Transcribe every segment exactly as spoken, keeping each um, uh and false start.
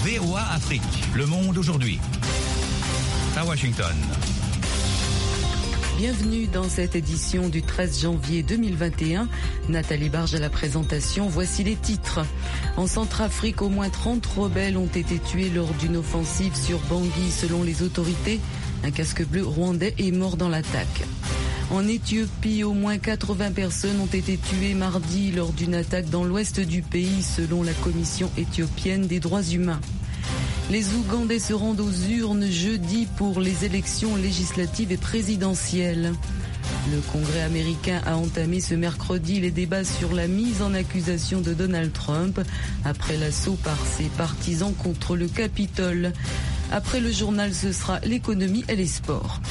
V O A Afrique, Le Monde aujourd'hui. À Washington. Bienvenue dans cette édition du treize janvier deux mille vingt et un. Nathalie Barge à la présentation. Voici les titres. En Centrafrique, au moins trente rebelles ont été tués lors d'une offensive sur Bangui selon les autorités. Un casque bleu rwandais est mort dans l'attaque. En Éthiopie, au moins quatre-vingts personnes ont été tuées mardi lors d'une attaque dans l'ouest du pays selon la Commission éthiopienne des droits humains. Les Ougandais se rendent aux urnes jeudi pour les élections législatives et présidentielles. Le Congrès américain a entamé ce mercredi les débats sur la mise en accusation de Donald Trump après l'assaut par ses partisans contre le Capitole. Après le journal, ce sera l'économie et les sports.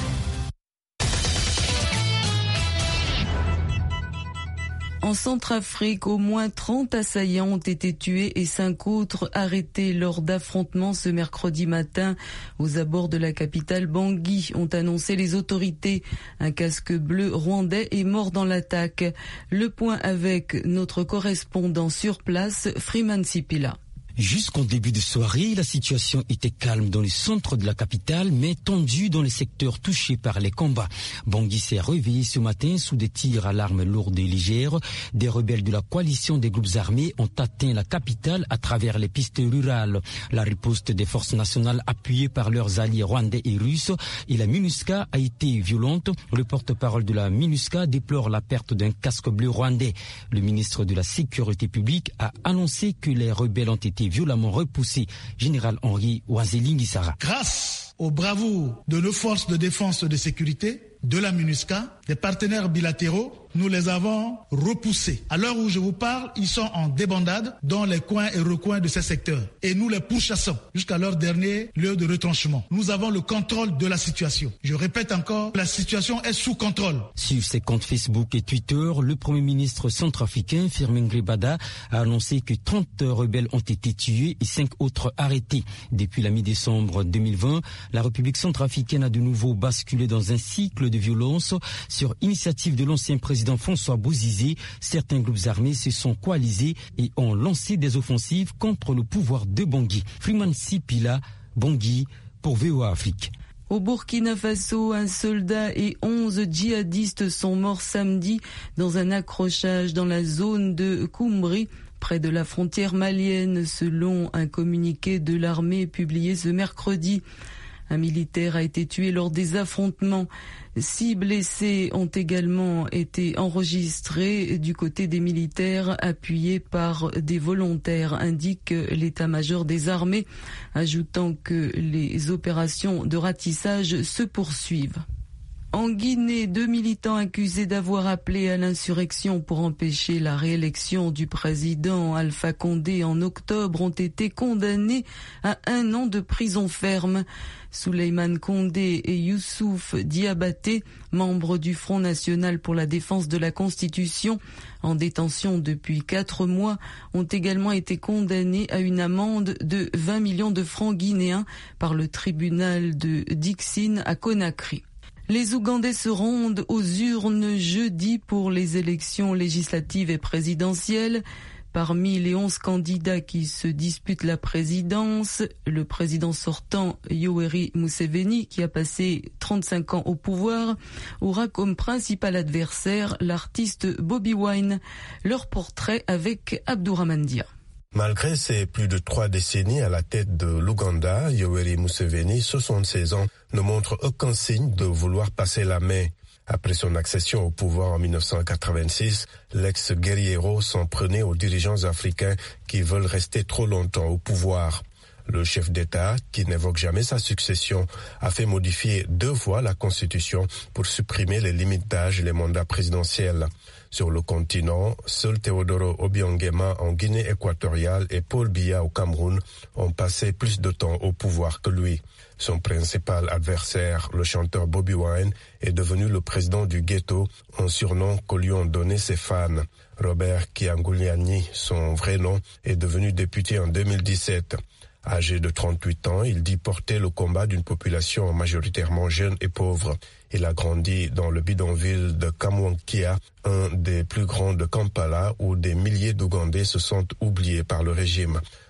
En Centrafrique, au moins trente assaillants ont été tués et cinq autres arrêtés lors d'affrontements ce mercredi matin aux abords de la capitale Bangui, ont annoncé les autorités. Un casque bleu rwandais est mort dans l'attaque. Le point avec notre correspondant sur place, Freeman Sipila. Jusqu'en début de soirée, la situation était calme dans le centre de la capitale, mais tendue dans les secteurs touchés par les combats. Bangui s'est réveillé ce matin sous des tirs à l'arme lourde et légère. Des rebelles de la coalition des groupes armés ont atteint la capitale à travers les pistes rurales. La riposte des forces nationales appuyées par leurs alliés rwandais et russes et la MINUSCA a été violente. Le porte-parole de la MINUSCA déplore la perte d'un casque bleu rwandais. Le ministre de la Sécurité publique a annoncé que les rebelles ont été violemment repoussé. Général Henri Ouazeli-Nguissara. Grâce aux bravoures de nos forces de défense et de sécurité, de la MINUSCA, des partenaires bilatéraux, nous les avons repoussés. À l'heure où je vous parle, ils sont en débandade dans les coins et recoins de ces secteurs. Et nous les pourchassons jusqu'à leur dernier lieu de retranchement. Nous avons le contrôle de la situation. Je répète encore, la situation est sous contrôle. Sur ses comptes Facebook et Twitter, le Premier ministre centrafricain, Firmin Gribada, a annoncé que trente rebelles ont été tués et cinq autres arrêtés. Depuis la mi-décembre deux mille vingt, la République centrafricaine a de nouveau basculé dans un cycle de violence. Sur initiative de l'ancien président François Bozizé, certains groupes armés se sont coalisés et ont lancé des offensives contre le pouvoir de Bangui. Freeman Sipila, Bangui, pour V O A Afrique. Au Burkina Faso, un soldat et onze djihadistes sont morts samedi dans un accrochage dans la zone de Koumbri, près de la frontière malienne, selon un communiqué de l'armée publié ce mercredi. Un militaire a été tué lors des affrontements. Six blessés ont également été enregistrés du côté des militaires appuyés par des volontaires, indique l'état-major des armées, ajoutant que les opérations de ratissage se poursuivent. En Guinée, deux militants accusés d'avoir appelé à l'insurrection pour empêcher la réélection du président Alpha Condé en octobre ont été condamnés à un an de prison ferme. Souleymane Condé et Youssouf Diabaté, membres du Front National pour la défense de la Constitution, en détention depuis quatre mois, ont également été condamnés à une amende de vingt millions de francs guinéens par le tribunal de Dixine à Conakry. Les Ougandais se rendent aux urnes jeudi pour les élections législatives et présidentielles. Parmi les onze candidats qui se disputent la présidence, le président sortant Yoweri Museveni, qui a passé trente-cinq ans au pouvoir, aura comme principal adversaire l'artiste Bobi Wine. Leur portrait avec Abdourahmane Dia. Malgré ses plus de trois décennies à la tête de l'Ouganda, Yoweri Museveni, soixante-seize ans, ne montre aucun signe de vouloir passer la main. Après son accession au pouvoir en mille neuf cent quatre-vingt-six, l'ex-guerriero s'en prenait aux dirigeants africains qui veulent rester trop longtemps au pouvoir. Le chef d'État, qui n'évoque jamais sa succession, a fait modifier deux fois la Constitution pour supprimer les limites d'âge et les mandats présidentiels. Sur le continent, seuls Teodoro Obiangema en Guinée équatoriale et Paul Biya au Cameroun ont passé plus de temps au pouvoir que lui. Son principal adversaire, le chanteur Bobi Wine, est devenu le président du ghetto, un surnom que lui ont donné ses fans. Robert Kyanguliani, son vrai nom, est devenu député en deux mille dix-sept. Âgé de trente-huit ans, il dit porter le combat d'une population majoritairement jeune et pauvre. Il a grandi dans le bidonville de Kamwankia, un des plus grands de Kampala, où des milliers d'Ougandais se sentent oubliés par le régime.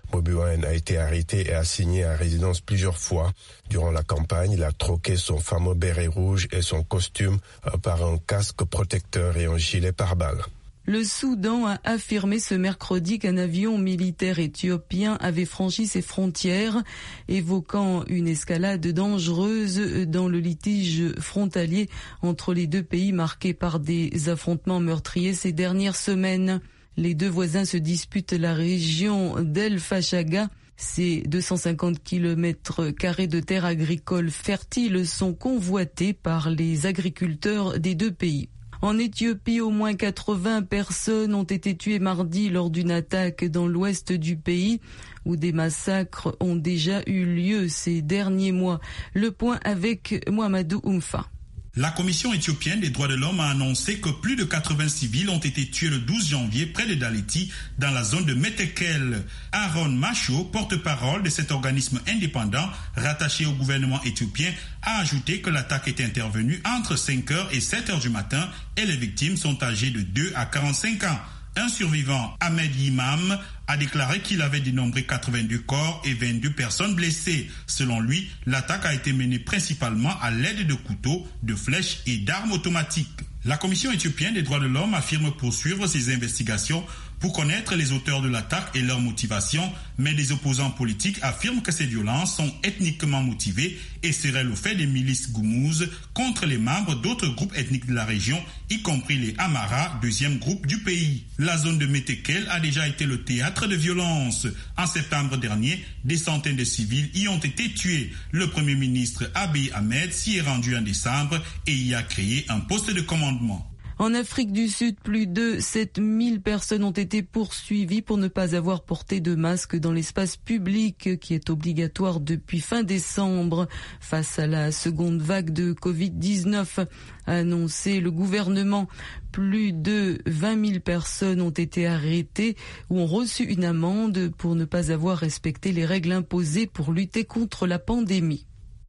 Bobi Wine a été arrêté et assigné à résidence plusieurs fois. Durant la campagne, il a troqué son fameux béret rouge et son costume par un casque protecteur et un gilet pare-balles. Le Soudan a affirmé ce mercredi qu'un avion militaire éthiopien avait franchi ses frontières, évoquant une escalade dangereuse dans le litige frontalier entre les deux pays marqué par des affrontements meurtriers ces dernières semaines. Les deux voisins se disputent la région d'El Fashaga. Ces deux cent cinquante kilomètres carrés de terres agricoles fertiles sont convoités par les agriculteurs des deux pays. En Éthiopie, au moins quatre-vingts personnes ont été tuées mardi lors d'une attaque dans l'ouest du pays, où des massacres ont déjà eu lieu ces derniers mois. Le point avec Mohamedou Oumfa. La Commission éthiopienne des droits de l'homme a annoncé que plus de quatre-vingts civils ont été tués le douze janvier près de Daliti, dans la zone de Metekel. Aaron Macho, porte-parole de cet organisme indépendant rattaché au gouvernement éthiopien, a ajouté que l'attaque était intervenue entre cinq heures et sept heures du matin et les victimes sont âgées de deux à quarante-cinq ans. Un survivant, Ahmed Imam, a déclaré qu'il avait dénombré quatre-vingt-deux corps et vingt-deux personnes blessées. Selon lui, l'attaque a été menée principalement à l'aide de couteaux, de flèches et d'armes automatiques. La Commission éthiopienne des droits de l'homme affirme poursuivre ses investigations pour connaître les auteurs de l'attaque et leurs motivations, mais des opposants politiques affirment que ces violences sont ethniquement motivées et seraient le fait des milices goumouses contre les membres d'autres groupes ethniques de la région, y compris les Amara, deuxième groupe du pays. La zone de Metekel a déjà été le théâtre de violences. En septembre dernier, des centaines de civils y ont été tués. Le Premier ministre Abiy Ahmed s'y est rendu en décembre et y a créé un poste de commandement. En Afrique du Sud, plus de sept mille personnes ont été poursuivies pour ne pas avoir porté de masque dans l'espace public, qui est obligatoire depuis fin décembre. Face à la seconde vague de covid dix-neuf, a annoncé le gouvernement. Plus de vingt mille personnes ont été arrêtées ou ont reçu une amende pour ne pas avoir respecté les règles imposées pour lutter contre la pandémie.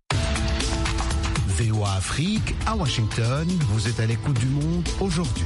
V O A Afrique, à Washington, vous êtes à l'écoute du monde aujourd'hui.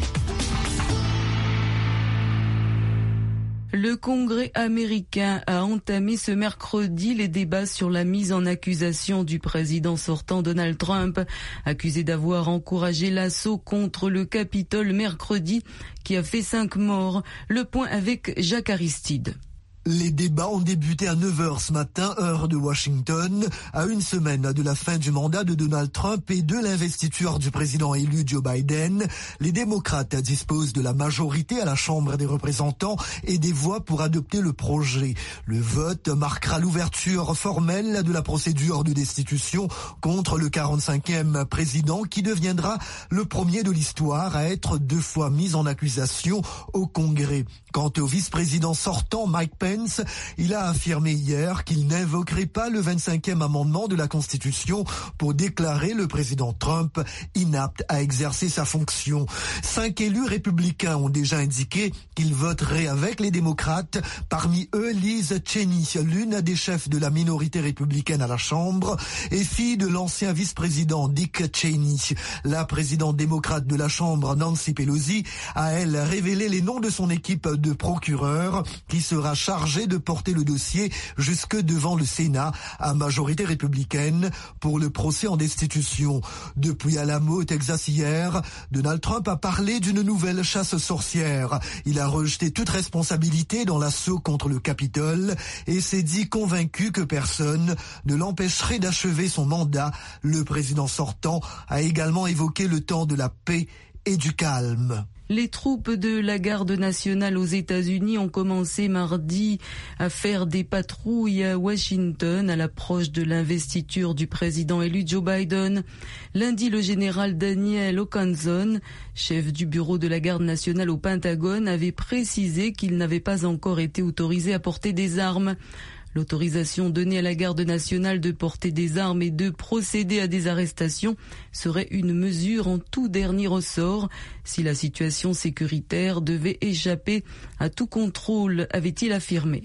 Le Congrès américain a entamé ce mercredi les débats sur la mise en accusation du président sortant Donald Trump, accusé d'avoir encouragé l'assaut contre le Capitole mercredi qui a fait cinq morts. Le point avec Jacques Aristide. Les débats ont débuté à neuf heures ce matin, heure de Washington, à une semaine de la fin du mandat de Donald Trump et de l'investiture du président élu Joe Biden. Les démocrates disposent de la majorité à la Chambre des représentants et des voix pour adopter le projet. Le vote marquera l'ouverture formelle de la procédure de destitution contre le quarante-cinquième président qui deviendra le premier de l'histoire à être deux fois mis en accusation au Congrès. Quant au vice-président sortant, Mike Pence, il a affirmé hier qu'il n'invoquerait pas le vingt-cinquième amendement de la Constitution pour déclarer le président Trump inapte à exercer sa fonction. Cinq élus républicains ont déjà indiqué qu'ils voteraient avec les démocrates. Parmi eux, Liz Cheney, l'une des chefs de la minorité républicaine à la Chambre et fille de l'ancien vice-président Dick Cheney. La présidente démocrate de la Chambre, Nancy Pelosi, a elle révélé les noms de son équipe de procureurs qui sera chargé de porter le dossier jusque devant le Sénat à majorité républicaine pour le procès en destitution. Depuis Alamo, Texas hier, Donald Trump a parlé d'une nouvelle chasse sorcière. Il a rejeté toute responsabilité dans l'assaut contre le Capitole et s'est dit convaincu que personne ne l'empêcherait d'achever son mandat. Le président sortant a également évoqué le temps de la paix et du calme. Les troupes de la garde nationale aux États-Unis ont commencé mardi à faire des patrouilles à Washington à l'approche de l'investiture du président élu Joe Biden. Lundi, le général Daniel Hokanson, chef du bureau de la garde nationale au Pentagone, avait précisé qu'il n'avait pas encore été autorisé à porter des armes. L'autorisation donnée à la garde nationale de porter des armes et de procéder à des arrestations serait une mesure en tout dernier ressort si la situation sécuritaire devait échapper à tout contrôle, avait-il affirmé.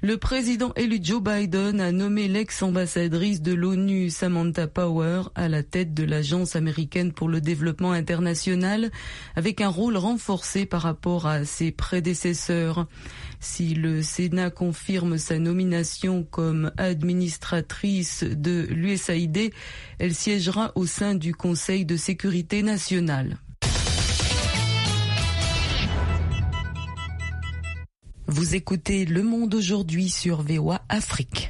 Le président élu Joe Biden a nommé l'ex-ambassadrice de l'ONU Samantha Power à la tête de l'Agence américaine pour le développement international, avec un rôle renforcé par rapport à ses prédécesseurs. Si le Sénat confirme sa nomination comme administratrice de l'U S A I D, elle siégera au sein du Conseil de sécurité nationale. Vous écoutez Le Monde aujourd'hui sur V O A Afrique.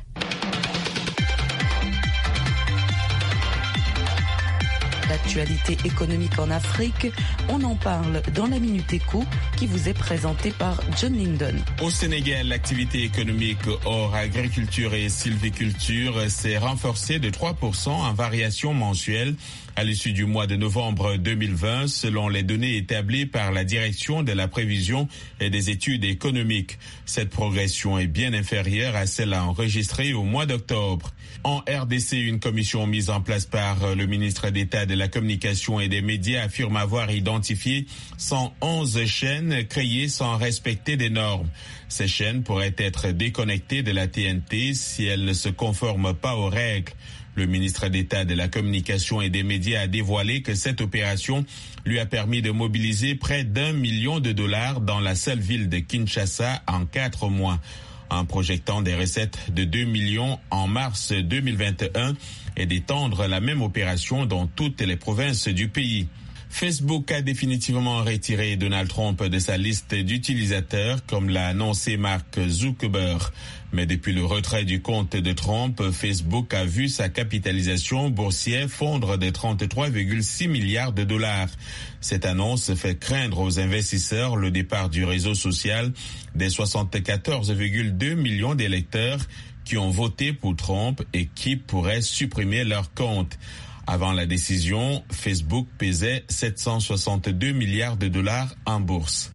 L'actualité économique en Afrique, on en parle dans la Minute Éco qui vous est présentée par John Linden. Au Sénégal, l'activité économique hors agriculture et sylviculture s'est renforcée de trois pour cent en variation mensuelle à l'issue du mois de novembre deux mille vingt, selon les données établies par la Direction de la prévision et des études économiques. Cette progression est bien inférieure à celle enregistrée au mois d'octobre. En R D C, une commission mise en place par le ministre d'État de la Communication et des Médias affirme avoir identifié cent onze chaînes créées sans respecter des normes. Ces chaînes pourraient être déconnectées de la T N T si elles ne se conforment pas aux règles. Le ministre d'État de la Communication et des Médias a dévoilé que cette opération lui a permis de mobiliser près d'un million de dollars dans la seule ville de Kinshasa en quatre mois. En projectant des recettes de deux millions en mars deux mille vingt et un et d'étendre la même opération dans toutes les provinces du pays. Facebook a définitivement retiré Donald Trump de sa liste d'utilisateurs, comme l'a annoncé Mark Zuckerberg. Mais depuis le retrait du compte de Trump, Facebook a vu sa capitalisation boursière fondre de trente-trois virgule six milliards de dollars. Cette annonce fait craindre aux investisseurs le départ du réseau social des soixante-quatorze virgule deux millions d'électeurs qui ont voté pour Trump et qui pourraient supprimer leur compte. Avant la décision, Facebook pesait sept cent soixante-deux milliards de dollars en bourse.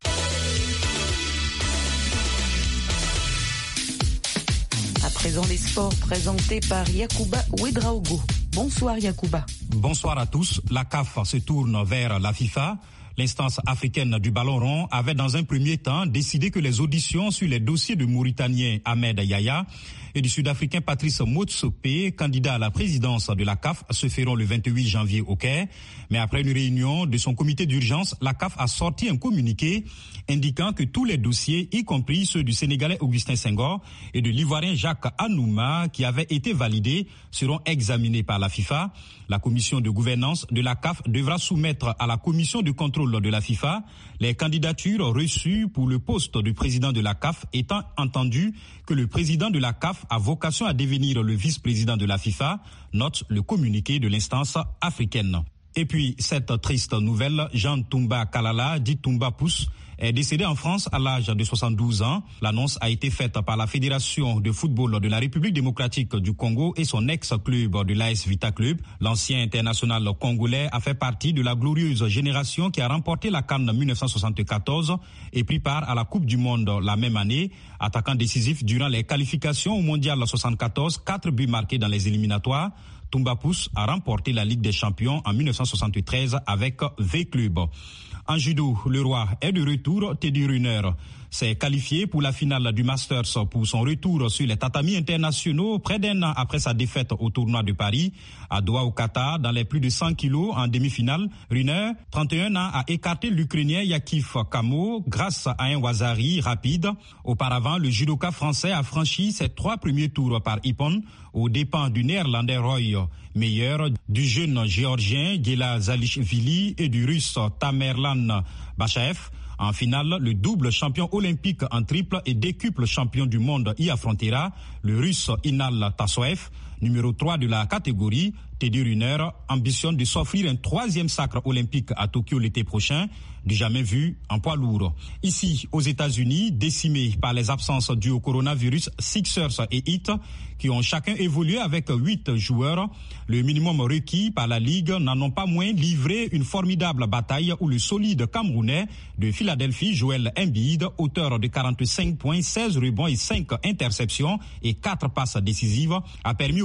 À présent, les sports présentés par Yacouba Ouedraogo. Bonsoir Yacouba. Bonsoir à tous. La C A F se tourne vers la FIFA. L'instance africaine du ballon rond avait dans un premier temps décidé que les auditions sur les dossiers du Mauritanien Ahmed Yaya et du Sud-Africain Patrice Motsepe, candidat à la présidence de la C A F, se feront le vingt-huit janvier au Caire. Mais après une réunion de son comité d'urgence, la C A F a sorti un communiqué indiquant que tous les dossiers, y compris ceux du Sénégalais Augustin Senghor et de l'Ivoirien Jacques Anouma, qui avaient été validés, seront examinés par la FIFA. La commission de gouvernance de la C A F devra soumettre à la commission de contrôle de la FIFA les candidatures reçues pour le poste du président de la C A F, étant entendu que le président de la C A F a vocation à devenir le vice-président de la FIFA, note le communiqué de l'instance africaine. Et puis, cette triste nouvelle, Jean Toumba Kalala, dit Toumba Pousse, est décédé en France à l'âge de soixante-douze ans. L'annonce a été faite par la Fédération de football de la République démocratique du Congo et son ex-club de l'A S Vita Club. L'ancien international congolais a fait partie de la glorieuse génération qui a remporté la CAN mille neuf cent soixante-quatorze et pris part à la Coupe du Monde la même année. Attaquant décisif durant les qualifications au Mondial soixante-quatorze, quatre buts marqués dans les éliminatoires. Toumba Pousse a remporté la Ligue des Champions en mille neuf cent soixante-treize avec V-Club. En judo, le roi est de retour. Teddy Riner s'est qualifié pour la finale du Masters pour son retour sur les tatamis internationaux près d'un an après sa défaite au tournoi de Paris. À Doha au Qatar, dans les plus de cent kilos en demi-finale, Riner, trente et un ans, a écarté l'Ukrainien Yakif Kamo grâce à un wazari rapide. Auparavant, le judoka français a franchi ses trois premiers tours par ippon aux dépens du néerlandais Roy Meyer, du jeune géorgien Gela Zalishvili et du russe Tamerlan Bachaev. En finale, le double champion olympique en triple et décuple champion du monde y affrontera le russe Inal Tassoev, numéro trois de la catégorie. Teddy Riner ambitionne de s'offrir un troisième sacre olympique à Tokyo l'été prochain, du jamais vu en poids lourd. Ici, aux États-Unis, décimés par les absences dues au coronavirus, Sixers et Heat, qui ont chacun évolué avec huit joueurs, le minimum requis par la Ligue, n'en ont pas moins livré une formidable bataille où le solide Camerounais de Philadelphie, Joel Embiid, auteur de quarante-cinq points, seize rebonds et cinq interceptions et quatre passes décisives, a permis aux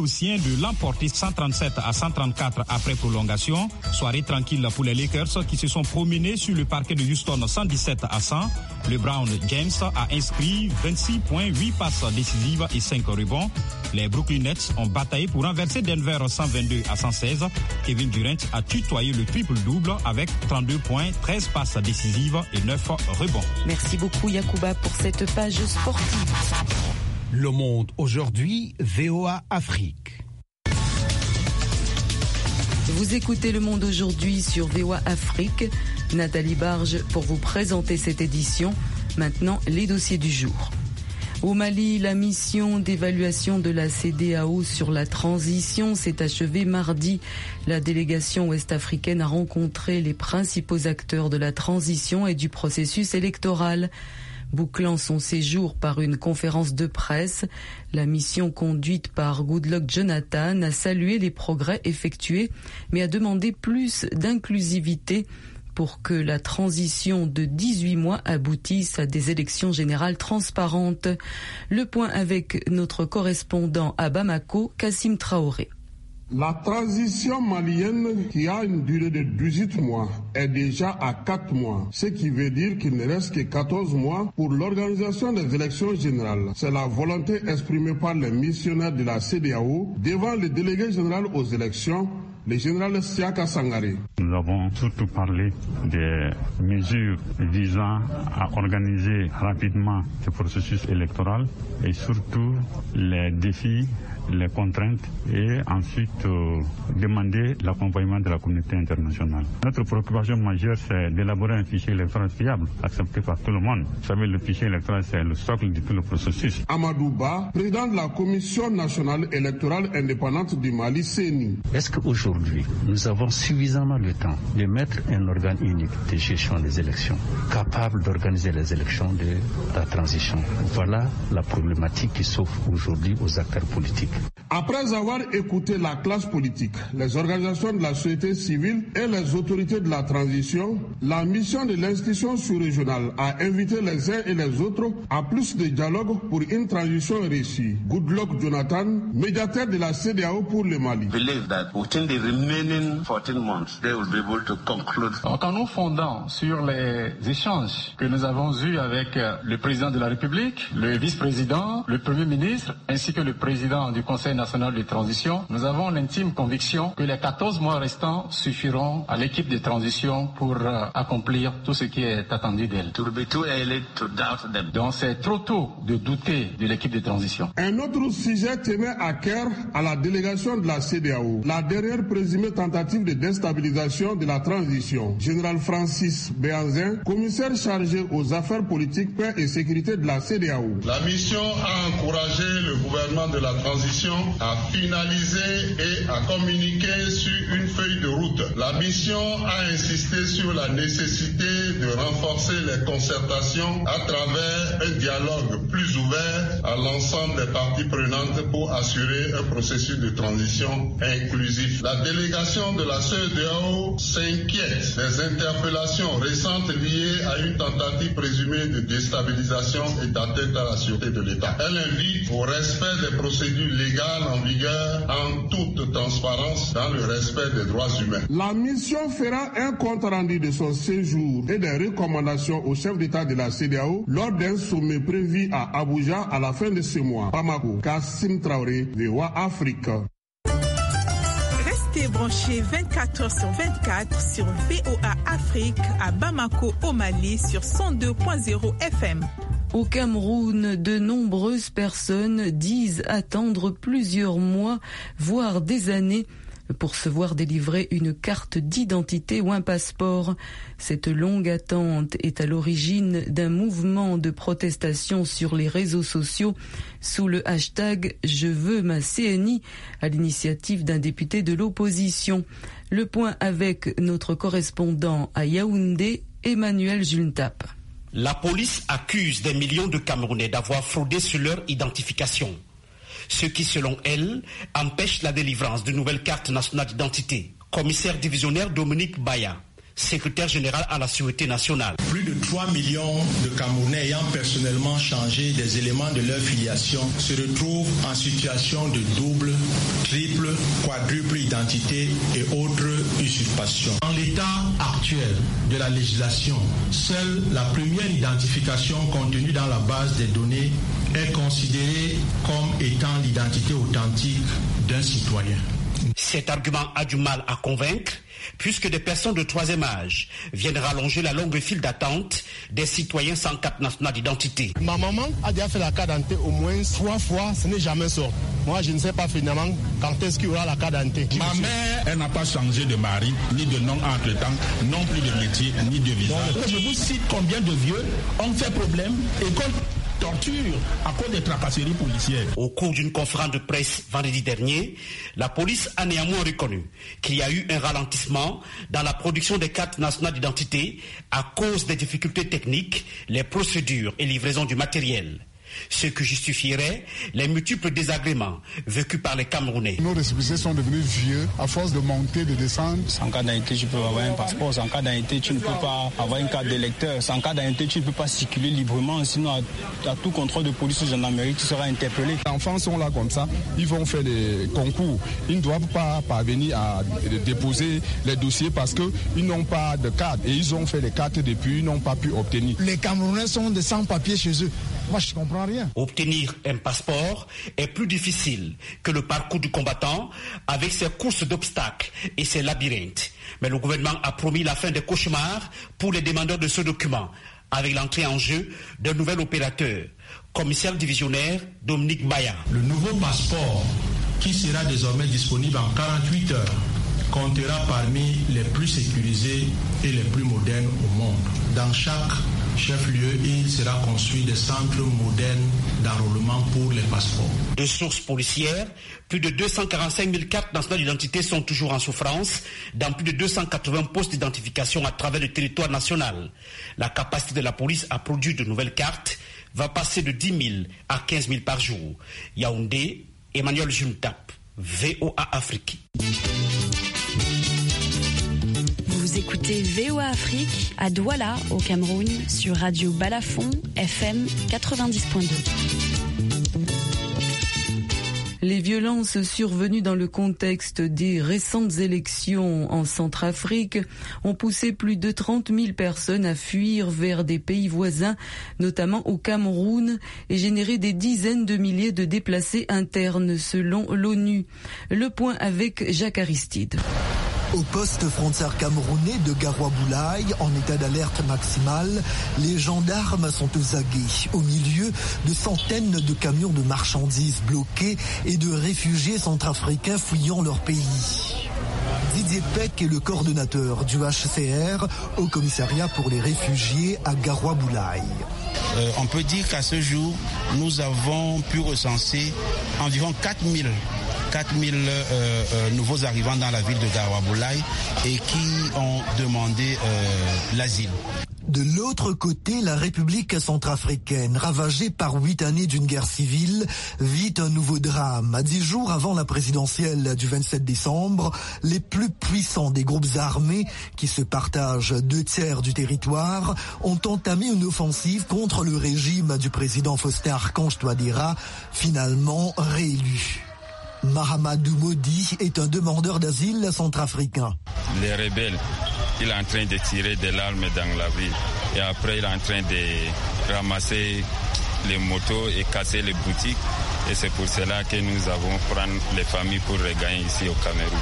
aux siens de l'emporter cent trente-sept à cent trente-quatre après prolongation. Soirée tranquille pour les Lakers qui se sont promenés sur le parquet de Houston cent dix-sept à cent. LeBron James a inscrit vingt-six points, huit passes décisives et cinq rebonds. Les Brooklyn Nets ont bataillé pour renverser Denver cent vingt-deux à cent seize. Kevin Durant a tutoyé le triple-double avec trente-deux points, treize passes décisives et neuf rebonds. Merci beaucoup Yacouba pour cette page sportive. Le Monde aujourd'hui, V O A Afrique. Vous écoutez Le Monde aujourd'hui sur V O A Afrique. Nathalie Barge pour vous présenter cette édition. Maintenant, les dossiers du jour. Au Mali, la mission d'évaluation de la C E D E A O sur la transition s'est achevée mardi. La délégation ouest-africaine a rencontré les principaux acteurs de la transition et du processus électoral. Bouclant son séjour par une conférence de presse, la mission conduite par Goodluck Jonathan a salué les progrès effectués, mais a demandé plus d'inclusivité pour que la transition de dix-huit mois aboutisse à des élections générales transparentes. Le point avec notre correspondant à Bamako, Kassim Traoré. La transition malienne, qui a une durée de dix-huit mois, est déjà à quatre mois, ce qui veut dire qu'il ne reste que quatorze mois pour l'organisation des élections générales. C'est la volonté exprimée par les missionnaires de la C E D E A O devant le délégué général aux élections, le général Siaka Sangaré. Nous avons surtout parlé des mesures visant à organiser rapidement ce processus électoral et surtout les défis, les contraintes et ensuite euh, demander l'accompagnement de la communauté internationale. Notre préoccupation majeure, c'est d'élaborer un fichier électoral fiable, accepté par tout le monde. Vous savez, le fichier électoral, c'est le socle de tout le processus. Amadou Ba, président de la Commission nationale électorale indépendante du Mali, C E N I. Est-ce qu'aujourd'hui, nous avons suffisamment le temps de mettre un organe unique de gestion des élections, capable d'organiser les élections de la transition? Voilà la problématique qui s'offre aujourd'hui aux acteurs politiques. Après avoir écouté la classe politique, les organisations de la société civile et les autorités de la transition, la mission de l'institution sous-régionale a invité les uns et les autres à plus de dialogue pour une transition réussie. Goodluck Jonathan, médiateur de la C E D E A O pour le Mali. En nous fondant sur les échanges que nous avons eus avec le président de la République, le vice-président, le premier ministre ainsi que le président du Conseil national de transition, nous avons l'intime conviction que les quatorze mois restants suffiront à l'équipe de transition pour euh, accomplir tout ce qui est attendu d'elle. Donc c'est trop tôt de douter de l'équipe de transition. Un autre sujet tenait à cœur à la délégation de la C E D E A O, la dernière présumée tentative de déstabilisation de la transition. Général Francis Béanzin, commissaire chargé aux affaires politiques, paix et sécurité de la C E D E A O. La mission a encouragé le gouvernement de la transition à finaliser et à communiquer sur une feuille de route. La mission a insisté sur la nécessité de renforcer les concertations à travers un dialogue plus ouvert à l'ensemble des parties prenantes pour assurer un processus de transition inclusif. La délégation de la C E D E A O s'inquiète des interpellations récentes liées à une tentative présumée de déstabilisation et d'atteinte à la sûreté de l'État. Elle invite au respect des procédures légales en vigueur en toute transparence dans le respect des droits humains. La mission fera un compte rendu de son séjour et des recommandations au chef d'État de la C E D E A O lors d'un sommet prévu à Abuja à la fin de ce mois. Bamako, Kassim Traoré, V O A Afrique. Restez branchés vingt-quatre heures sur vingt-quatre sur V O A Afrique à Bamako au Mali sur cent deux point zéro F M. Au Cameroun, de nombreuses personnes disent attendre plusieurs mois, voire des années, pour se voir délivrer une carte d'identité ou un passeport. Cette longue attente est à l'origine d'un mouvement de protestation sur les réseaux sociaux sous le hashtag « Je veux ma C N I » à l'initiative d'un député de l'opposition. Le point avec notre correspondant à Yaoundé, Emmanuel Juntap. La police accuse des millions de Camerounais d'avoir fraudé sur leur identification, ce qui, selon elle, empêche la délivrance de nouvelles cartes nationales d'identité. Commissaire divisionnaire Dominique Baya, secrétaire général à la Sûreté nationale. Plus de trois millions de Camerounais ayant personnellement changé des éléments de leur filiation se retrouvent en situation de double, triple, quadruple identité et autres usurpations. En l'état actuel de la législation, seule la première identification contenue dans la base des données est considérée comme étant l'identité authentique d'un citoyen. Cet argument a du mal à convaincre, puisque des personnes de troisième âge viennent rallonger la longue file d'attente des citoyens sans carte nationale d'identité. Ma maman a déjà fait la carte d'identité au moins trois fois, ce n'est jamais sorti. Moi, je ne sais pas finalement quand est-ce qu'il y aura la carte d'identité. Ma mère, elle n'a pas changé de mari, ni de nom entre-temps, non plus de métier, ni de visage. Donc, je vous cite combien de vieux ont fait problème et qu'on torture à cause des tracasseries policières. Au cours d'une conférence de presse vendredi dernier, la police a néanmoins reconnu qu'il y a eu un ralentissement dans la production des cartes nationales d'identité à cause des difficultés techniques, les procédures et livraison du matériel. Ce qui justifierait les multiples désagréments vécus par les Camerounais. Nos récépissés sont devenus vieux à force de monter, de descendre. Sans carte d'identité, tu peux avoir un passeport. Sans carte d'identité, tu ne peux pas avoir une carte d'électeur. Sans carte d'identité, tu ne peux pas circuler librement. Sinon, à, à tout contrôle de police ou gendarmerie, tu seras interpellé. Les enfants sont là comme ça. Ils vont faire des concours. Ils ne doivent pas parvenir à déposer les dossiers parce qu'ils n'ont pas de carte. Et ils ont fait les cartes depuis, ils n'ont pas pu obtenir. Les Camerounais sont des sans-papiers chez eux. Moi, je ne comprends rien. Obtenir un passeport est plus difficile que le parcours du combattant avec ses courses d'obstacles et ses labyrinthes. Mais le gouvernement a promis la fin des cauchemars pour les demandeurs de ce document avec l'entrée en jeu d'un nouvel opérateur, commissaire divisionnaire Dominique Baya. Le nouveau passeport, qui sera désormais disponible en quarante-huit heures, comptera parmi les plus sécurisés et les plus modernes au monde. Dans chaque chef-lieu, il sera construit des centres modernes d'enrôlement pour les passeports. De sources policières, plus de deux cent quarante-cinq mille cartes nationales d'identité sont toujours en souffrance dans plus de deux cent quatre-vingts postes d'identification à travers le territoire national. La capacité de la police à produire de nouvelles cartes va passer de dix mille à quinze mille par jour. Yaoundé, Emmanuel Juntap, V O A Afrique. Vous écoutez V O A Afrique à Douala, au Cameroun, sur Radio Balafon, F M quatre-vingt-dix point deux. Les violences survenues dans le contexte des récentes élections en Centrafrique ont poussé plus de trente mille personnes à fuir vers des pays voisins, notamment au Cameroun, et généré des dizaines de milliers de déplacés internes selon l'ONU. Le point avec Jacques Aristide. Au poste frontière camerounais de Garoua-Boulaye, en état d'alerte maximale, les gendarmes sont aux aguets, au milieu de centaines de camions de marchandises bloqués et de réfugiés centrafricains fuyant leur pays. Didier Peck est le coordonnateur du H C R au commissariat pour les réfugiés à Garoua-Boulaye. Euh, on peut dire qu'à ce jour, nous avons pu recenser environ quatre mille euh, euh, nouveaux arrivants dans la ville de Garoua-Boulaye et qui ont demandé euh, l'asile. De l'autre côté, la République centrafricaine, ravagée par huit années d'une guerre civile, vit un nouveau drame. À dix jours avant la présidentielle du vingt-sept décembre, les plus puissants des groupes armés, qui se partagent deux tiers du territoire, ont entamé une offensive contre le régime du président Faustin Archange Touadéra, finalement réélu. Mahamadou Modi est un demandeur d'asile centrafricain. Les rebelles, il est en train de tirer des larmes dans la ville et après il est en train de ramasser les motos et casser les boutiques et c'est pour cela que nous avons pris les familles pour regagner ici au Cameroun.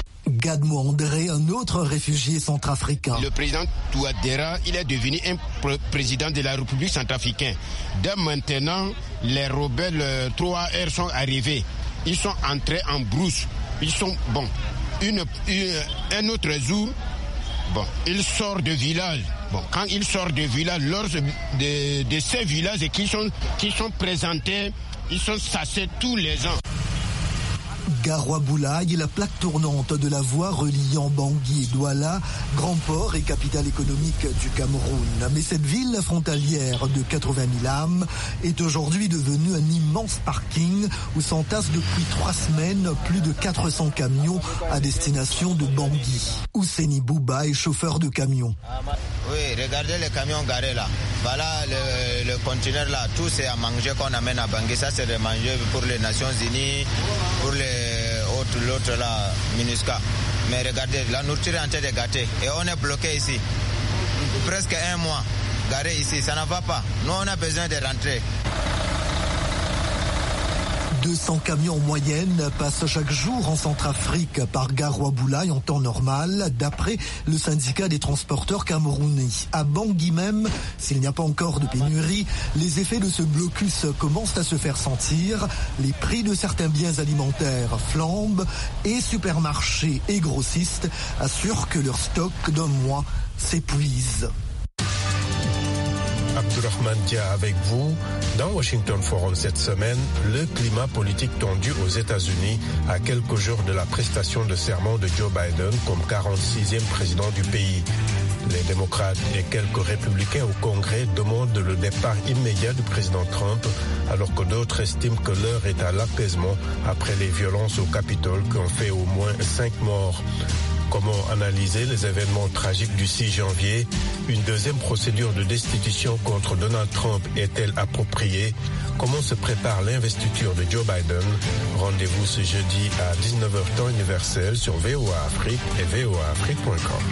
Gadmo André, un autre réfugié centrafricain. Le président Touadéra, il est devenu un pr- président de la République centrafricaine. Dès maintenant, les rebelles trois R sont arrivés. Ils sont entrés en brousse. Ils sont, bon, une, une, un autre jour, bon, ils sortent de village. Bon, quand ils sortent de village, lors de, de ces villages qui sont, qui sont présentés, ils sont chassés tous les ans. Garoua-Boulaye est la plaque tournante de la voie reliant Bangui et Douala, grand port et capitale économique du Cameroun. Mais cette ville frontalière de quatre-vingt mille âmes est aujourd'hui devenue un immense parking où s'entassent depuis trois semaines plus de quatre cents camions à destination de Bangui. Ouseni Bouba est chauffeur de camion. Oui, regardez les camions garés là. Voilà le, le conteneur là. Tout c'est à manger qu'on amène à Bangui. Ça c'est de manger pour les Nations Unies, pour les autres, l'autre là, MINUSCA. Mais regardez, la nourriture est en train de gâter. Et on est bloqué ici. Presque un mois garé ici. Ça ne va pas. Nous on a besoin de rentrer. deux cents camions en moyenne passent chaque jour en Centrafrique par Garoua-Boulaye en temps normal, d'après le syndicat des transporteurs camerounais. À Bangui même, s'il n'y a pas encore de pénurie, les effets de ce blocus commencent à se faire sentir. Les prix de certains biens alimentaires flambent et supermarchés et grossistes assurent que leur stock d'un mois s'épuise. Abdourahmane Dia avec vous. Dans Washington Forum cette semaine, le climat politique tendu aux États-Unis à quelques jours de la prestation de serment de Joe Biden comme quarante-sixième président du pays. Les démocrates et quelques républicains au Congrès demandent le départ immédiat du président Trump, alors que d'autres estiment que l'heure est à l'apaisement après les violences au Capitole qui ont fait au moins cinq morts. Comment analyser les événements tragiques du six janvier? Une deuxième procédure de destitution contre Donald Trump est-elle appropriée? Comment se prépare l'investiture de Joe Biden? Rendez-vous ce jeudi à dix-neuf heures temps universel sur V O A Afrique et V O A Afrique point com.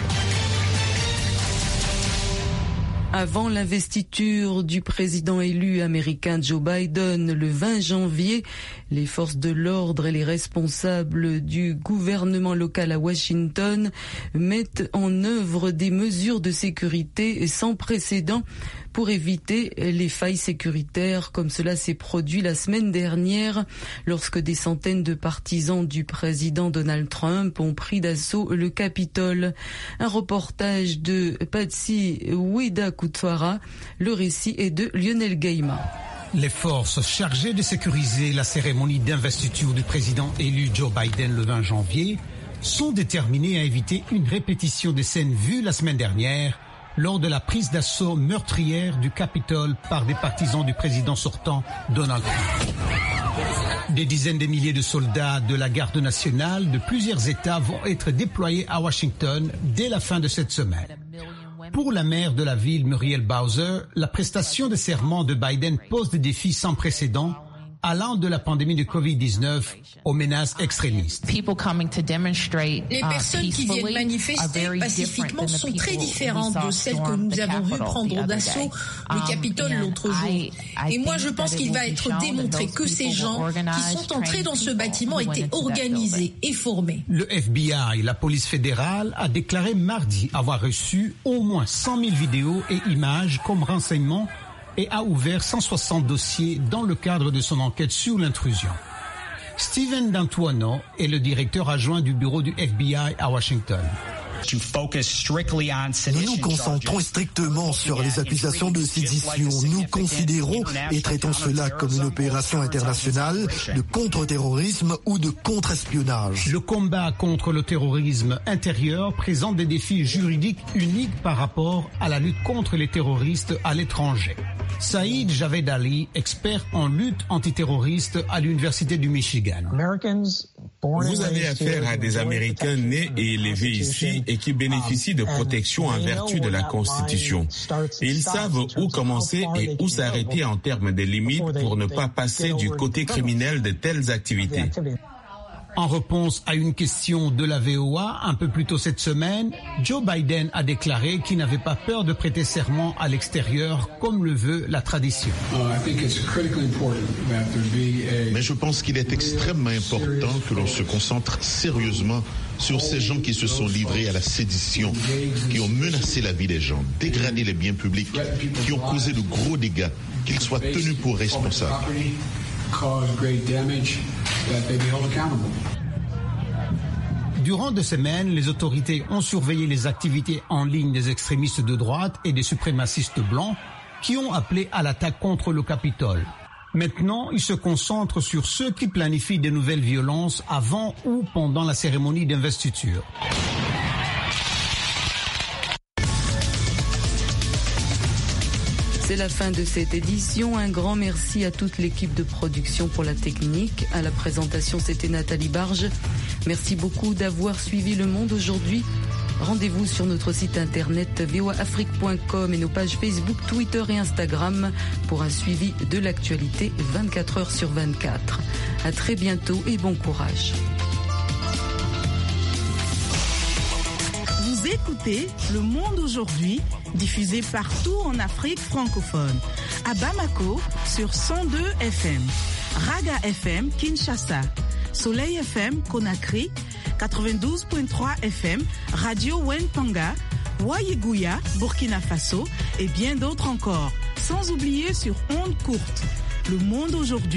Avant l'investiture du président élu américain Joe Biden le vingt janvier, les forces de l'ordre et les responsables du gouvernement local à Washington mettent en œuvre des mesures de sécurité sans précédent pour éviter les failles sécuritaires comme cela s'est produit la semaine dernière lorsque des centaines de partisans du président Donald Trump ont pris d'assaut le Capitole. Un reportage de Patsy Ouida-Koutouara, le récit est de Lionel Gaïma. Les forces chargées de sécuriser la cérémonie d'investiture du président élu Joe Biden le vingt janvier sont déterminées à éviter une répétition des scènes vues la semaine dernière lors de la prise d'assaut meurtrière du Capitole par des partisans du président sortant Donald Trump. Des dizaines de milliers de soldats de la garde nationale de plusieurs États vont être déployés à Washington dès la fin de cette semaine. Pour la maire de la ville, Muriel Bowser, la prestation de serment de Biden pose des défis sans précédent allant de la pandémie de covid dix-neuf aux menaces extrémistes. Les personnes qui viennent manifester pacifiquement sont très différentes de celles que nous avons vues prendre d'assaut le Capitole l'autre jour. Et moi, je pense qu'il va être démontré que ces gens qui sont entrés dans ce bâtiment étaient organisés et formés. Le F B I, la police fédérale, a déclaré mardi avoir reçu au moins cent mille vidéos et images comme renseignement et a ouvert cent soixante dossiers dans le cadre de son enquête sur l'intrusion. Steven D'Antuono est le directeur adjoint du bureau du F B I à Washington. Nous nous concentrons strictement sur les accusations de sédition. Nous considérons et traitons cela comme une opération internationale de contre-terrorisme ou de contre-espionnage. Le combat contre le terrorisme intérieur présente des défis juridiques uniques par rapport à la lutte contre les terroristes à l'étranger. Saïd Javed Ali, expert en lutte antiterroriste à l'Université du Michigan. Vous avez affaire à des Américains nés et élevés ici et qui bénéficient de protection en vertu de la Constitution. Ils savent où commencer et où s'arrêter en termes de limites pour ne pas passer du côté criminel de telles activités. En réponse à une question de la V O A un peu plus tôt cette semaine, Joe Biden a déclaré qu'il n'avait pas peur de prêter serment à l'extérieur comme le veut la tradition. Mais je pense qu'il est extrêmement important que l'on se concentre sérieusement sur ces gens qui se sont livrés à la sédition, qui ont menacé la vie des gens, dégradé les biens publics, qui ont causé de gros dégâts, qu'ils soient tenus pour responsables. Durant deux semaines, les autorités ont surveillé les activités en ligne des extrémistes de droite et des suprémacistes blancs qui ont appelé à l'attaque contre le Capitole. Maintenant, il se concentre sur ceux qui planifient de nouvelles violences avant ou pendant la cérémonie d'investiture. C'est la fin de cette édition. Un grand merci à toute l'équipe de production pour la technique. À la présentation, c'était Nathalie Barge. Merci beaucoup d'avoir suivi Le Monde aujourd'hui. Rendez-vous sur notre site internet v o a afrique point com et nos pages Facebook, Twitter et Instagram pour un suivi de l'actualité vingt-quatre heures sur vingt-quatre. À très bientôt et bon courage. Vous écoutez Le Monde aujourd'hui, diffusé partout en Afrique francophone. À Bamako, sur cent deux F M. Raga F M, Kinshasa. Soleil F M, Conakry. quatre-vingt-douze virgule trois F M, Radio Wenpanga. Wayeguya, Burkina Faso. Et bien d'autres encore. Sans oublier sur ondes courtes. Le Monde aujourd'hui.